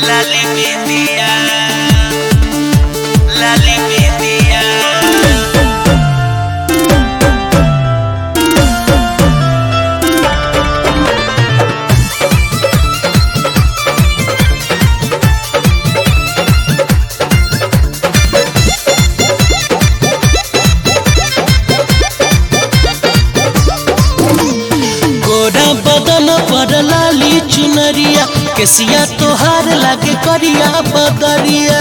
La Lipidia, La Lipidia. गोरा बदन पर लाली चुनरिया केसिया तोहार लागे करिया बदरिया।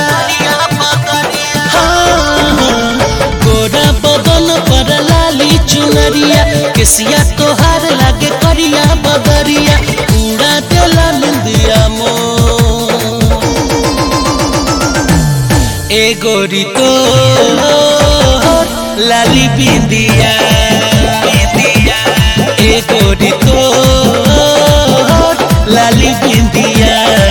हाँ, गोरा बदन पर लाली चुनरिया केसिया तोहार लागे करिया बदरिया। उड़ा देला निंदिया मो ए गोरी तो लाली बिंदिया ए गोरी तो लाली बिंदिया।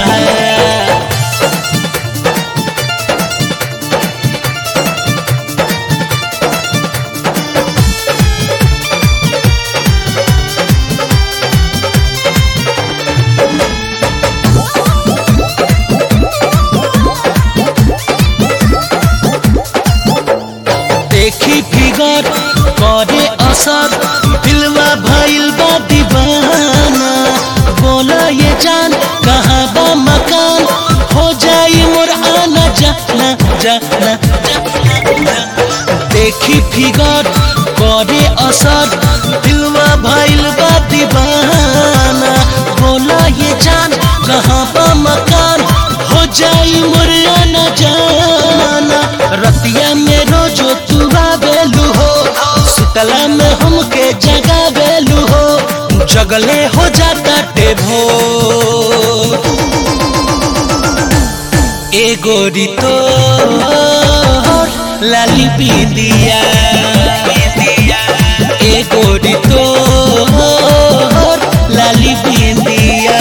देखी फिगर करे असर दिलवा भइल बा दीवाना। बोला ये जान कहाँ बा मकान हो जाई मोर आना जाना जाना जाना। देखी फिगर करे असर दिलवा भइल बा दीवाना। बोला ये जान कहाँ बा मकान हो जाई मोर आना जाना। रतिया में रोजो तू आवेलू हो सुतला में हमके जगावेलू हो। जगले हो जाता टेभो ए गोरी तो लाली बिंदिया ए गोरी तो लाली बिंदिया।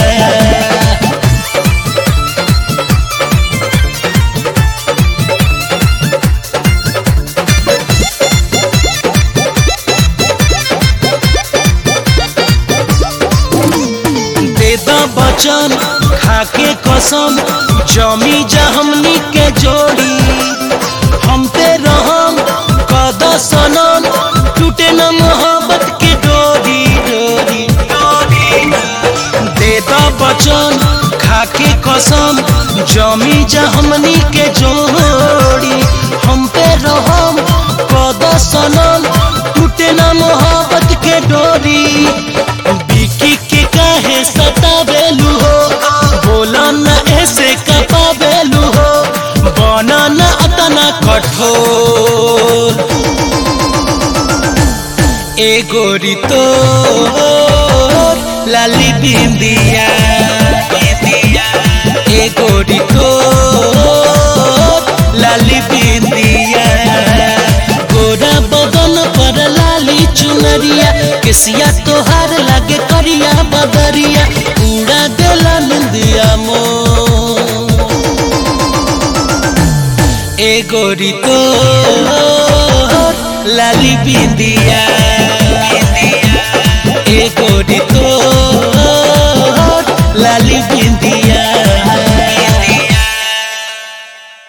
बचन खाके कसम जमी जा हमनी के जोड़ी। हम पे रहम कद सनम टूटे न मोहब्बत के डोरी डोरी डोरी। दे द बचन खाके कसम जमी जा हमनी के जोड़ी। हम पे रहम कद सनम टूटे न मोहब्बत के डोरी। बिकी के काहे सतावेलू हो बोला न ऐसे कपावेलू हो। बना न अतना कठोर ए गोरी तो लाली बिंदिया ए गोरी तो लाली बिंदिया। गोरा बदन पर लाली चुनरिया केसिया तोहार लागे करिया बदरिया। उड़ा देला निंदिया मो ए गोरी तो लाली बिंदिया ए गोरी तो लाली बिंदिया।